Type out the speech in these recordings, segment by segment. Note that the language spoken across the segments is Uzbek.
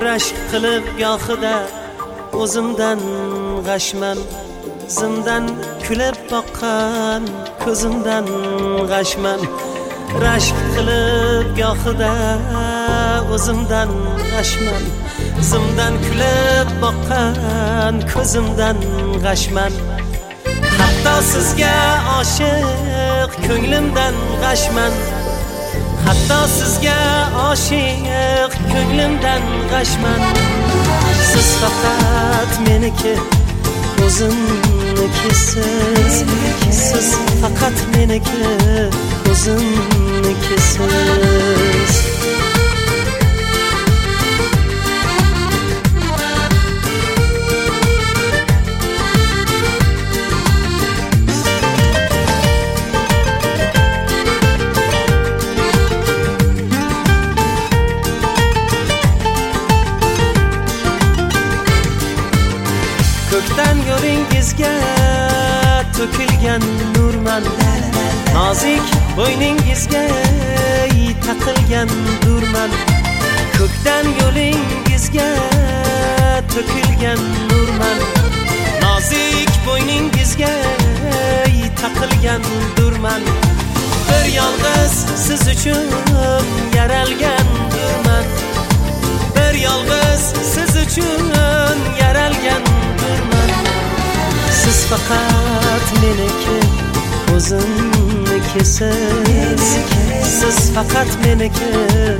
rashk qilib gohida o'zimdan g'ashman, zimdan kulib boqqan ko'zimdan g'ashman. Rashk qilib gohida o'zimdan g'ashman, zimdan kulib boqqan ko'zimdan g'ashman. Hatto sizga oshiq ko'nglimdan g'ashman, hatto sizga oshiq ko'nglimdan g'ashman. Siz faqat meniki, o'zimnikisiz. Siz faqat meniki, o'zimnikisiz. Ko'kdan yo'lingizga to'kilgan nurman, nozik bo'yningizga taqilgan durman. Ko'kdan yo'lingizga to'kilgan nurman, nozik bo'yningizga taqilgan durman. Bir yolg'iz siz uchun yaralgan durman, bir yolg'iz siz uchun yaralgan durman. Siz faqat meniki, o'zimnikisiz. Siz faqat meniki,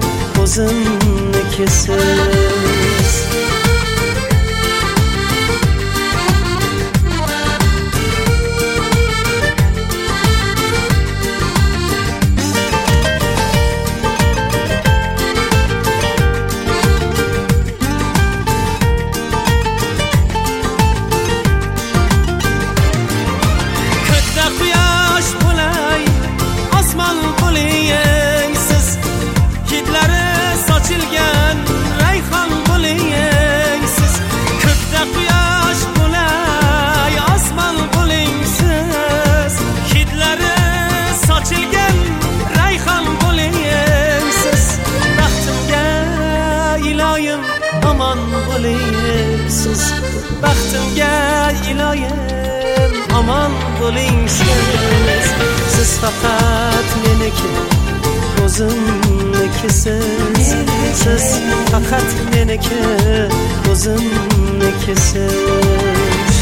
o'zimnikisiz. Aman bo'ling siz, baxtimga iloyim aman bo'ling siz. Siz faqat meniki, o'zimnikisiz. Siz faqat meniki, o'zimnikisiz.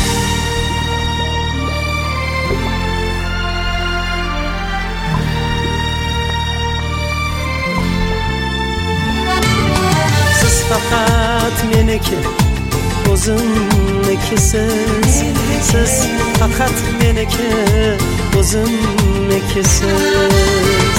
Faqat meniki, o'zimnikisiz. Siz faqat meniki, o'zimnikisiz.